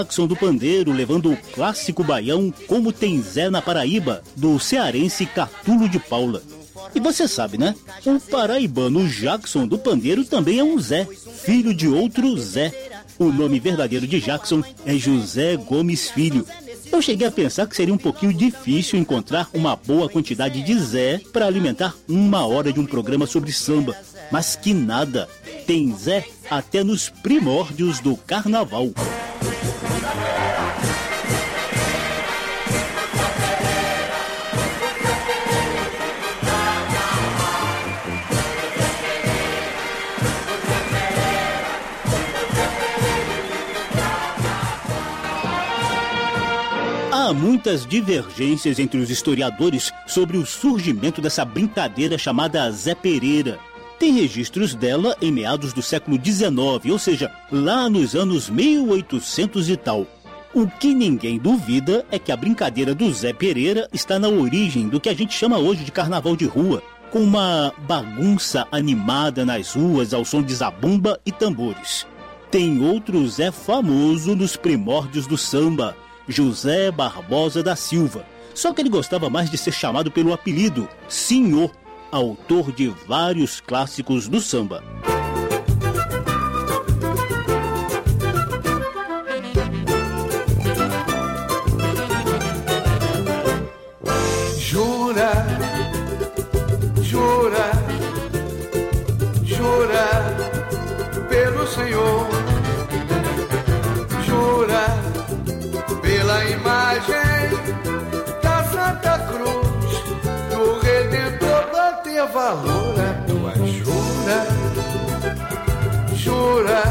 Jackson do Pandeiro levando o clássico baião Como Tem Zé na Paraíba, do cearense Catulo de Paula. E você sabe, né? O paraibano Jackson do Pandeiro também é um Zé, filho de outro Zé. O nome verdadeiro de Jackson é José Gomes Filho. Eu cheguei a pensar que seria um pouquinho difícil encontrar uma boa quantidade de Zé para alimentar 1 hora de um programa sobre samba. Mas que nada, tem Zé até nos primórdios do carnaval. Há muitas divergências entre os historiadores sobre o surgimento dessa brincadeira chamada Zé Pereira. Tem registros dela em meados do século XIX, ou seja, lá nos anos 1800 e tal. O que ninguém duvida é que a brincadeira do Zé Pereira está na origem do que a gente chama hoje de carnaval de rua, com uma bagunça animada nas ruas ao som de zabumba e tambores. Tem outro Zé famoso nos primórdios do samba, José Barbosa da Silva. Só que ele gostava mais de ser chamado pelo apelido Senhor, autor de vários clássicos do samba. Jura, jura, jura pelo Senhor, jura pela imagem da Santa Cruz, do Redentor pra ter valor a tua jura, jura,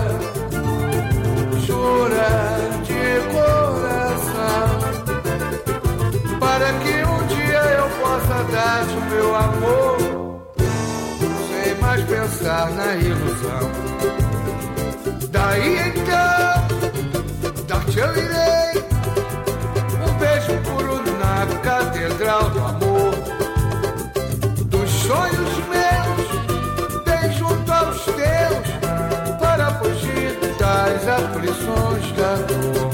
jura de coração, para que um dia eu possa dar-te o meu amor, sem mais pensar na ilusão. Daí então, dar-te eu irei um beijo puro na catedral do amor, dos sonhos meus, bem junto aos teus, para fugir das aflições da dor.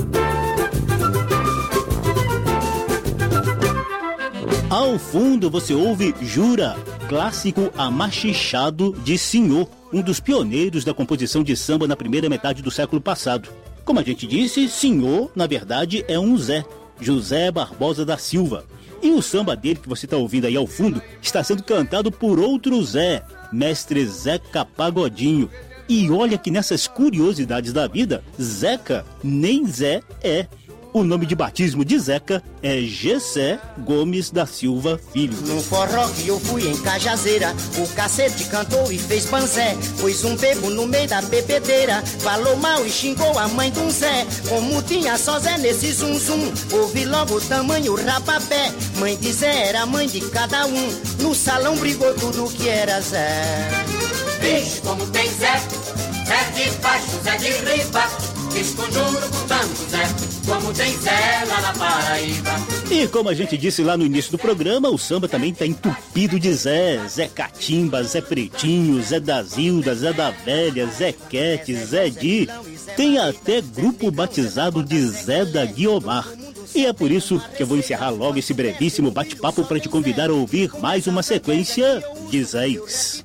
Ao fundo você ouve Jura, clássico amachichado de Senhor, um dos pioneiros da composição de samba na primeira metade do século passado. Como a gente disse, Senhor, na verdade, é um Zé, José Barbosa da Silva. E o samba dele que você está ouvindo aí ao fundo está sendo cantado por outro Zé, mestre Zeca Pagodinho. E olha que nessas curiosidades da vida, Zeca nem Zé é. O nome de batismo de Zeca é Gessé Gomes da Silva Filho. No forró que eu fui em Cajazeira, o cacete cantou e fez panzé. Pôs um bebo no meio da bebedeira, falou mal e xingou a mãe de um Zé. Como tinha só Zé nesse zum zum, ouvi logo o tamanho rapapé. Mãe de Zé era mãe de cada um, no salão brigou tudo que era Zé. Vixe, como tem Zé, Zé de baixo, Zé de riba, fiz conjuro com tanto Zé, como tem Zé lá na Paraíba. E como a gente disse lá no início do programa, o samba também tá entupido de Zé. Zé Catimba, Zé Pretinho, Zé da Zilda, Zé da Velha, Zé Quete, Zé Di. Tem até grupo batizado de Zé da Guiomar. E é por isso que eu vou encerrar logo esse brevíssimo bate-papo para te convidar a ouvir mais uma sequência de Zés.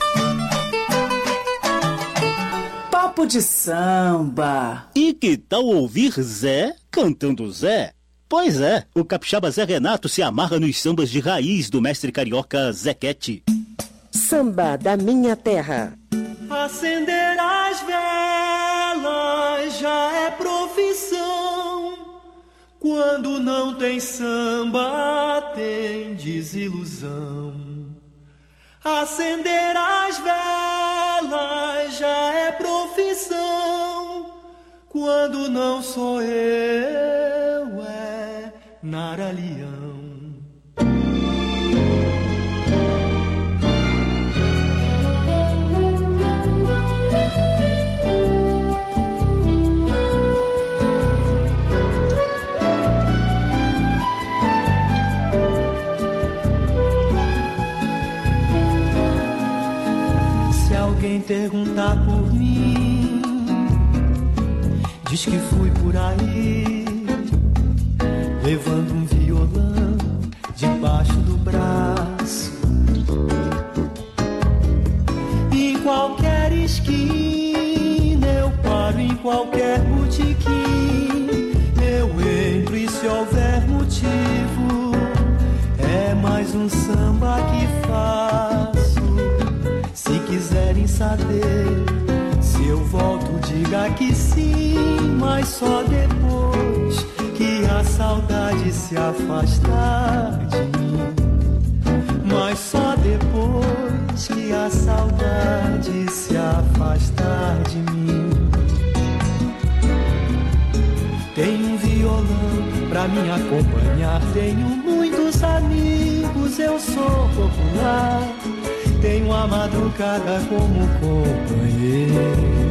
Papo de samba. E que tal ouvir Zé cantando Zé? Pois é, o capixaba Zé Renato se amarra nos sambas de raiz do mestre carioca Zé Quete. Samba da minha terra. Acender as velas já é profissão. Quando não tem samba, tem desilusão. Acender as velas já é profissão. Quando não sou eu, é Naralião. Se alguém perguntar por mim, diz Diz que fui por aí, levando um violão debaixo do braço. Em qualquer esquina eu paro, em qualquer botequim eu entro, e se houver motivo é mais um samba que faço. Se quiserem saber se eu volto, diga que sim, mas só depois que a saudade se afastar de mim. Mas só depois que a saudade se afastar de mim. Tenho um violão pra me acompanhar, tenho muitos amigos, eu sou popular. Tenho a madrugada como companheira.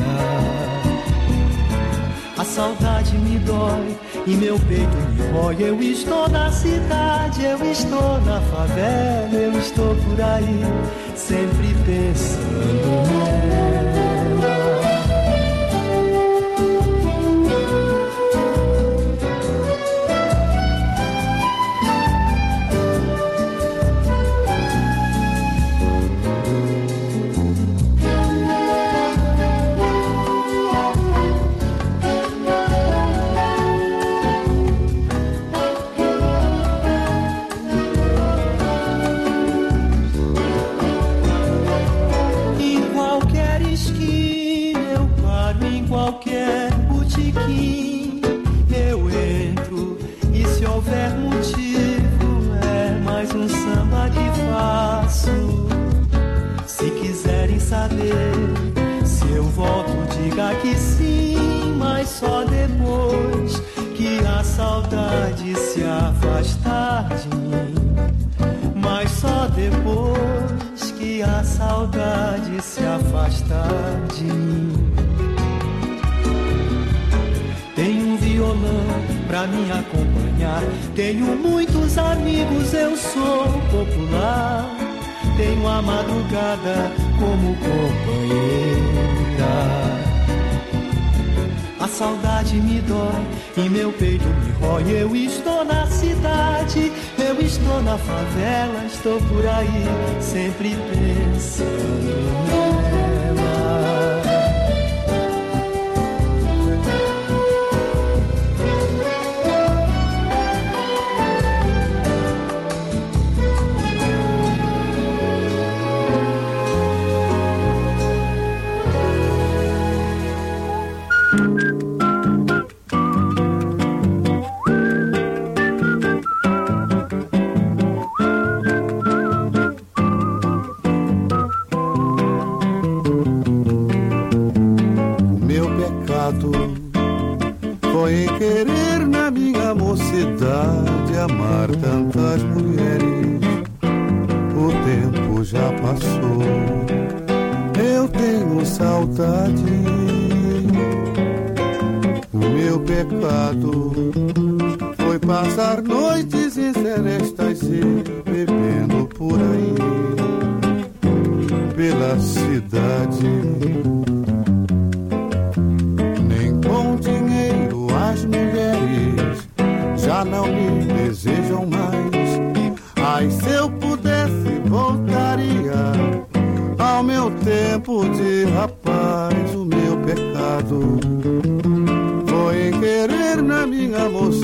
A saudade me dói e meu peito me rói. Eu estou na cidade, eu estou na favela, eu estou por aí, sempre pensando nela. Se eu volto, diga que sim, mas só depois que a saudade se afastar de mim. Mas só depois que a saudade se afastar de mim. Tenho um violão pra me acompanhar, tenho muitos amigos, eu sou popular. Tenho a madrugada como companheira. A saudade me dói e meu peito me rói. Eu estou na cidade, eu estou na favela, estou por aí, sempre pensando nela. Foi querer na minha mocidade amar tantas mulheres. O tempo já passou, eu tenho saudade. O meu pecado foi passar noites em serestas e bebendo por aí pela cidade. As mulheres já não me desejam mais. Ai, se eu pudesse voltaria ao meu tempo de rapaz. O meu pecado foi querer na minha mocidade